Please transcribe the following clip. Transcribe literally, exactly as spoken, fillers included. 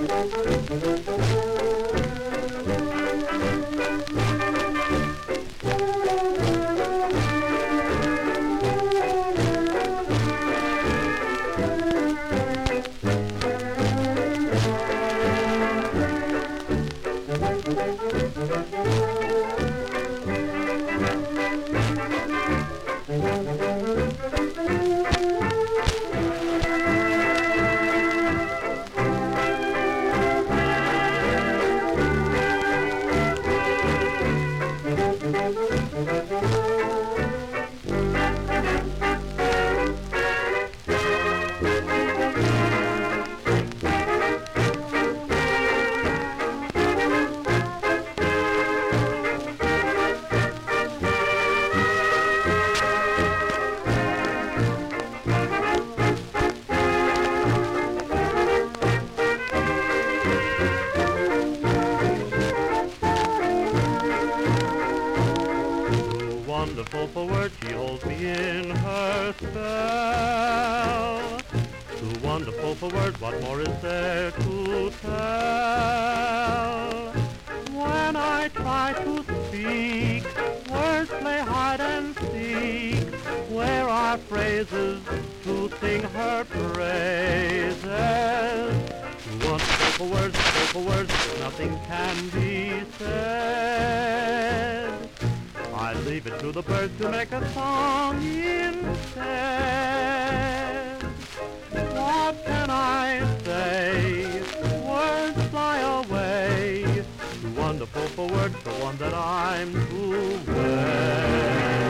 Wonderful for words, she holds me in her spell. Too wonderful for words, what more is there to tell? When I try to speak, words play hide and seek. Where are phrases to sing her praises? Too wonderful for words, for words, nothing can be said. I leave it to the birds to make a song instead. What can I say? Words fly away. Too wonderful for words, the one that I'm to wed.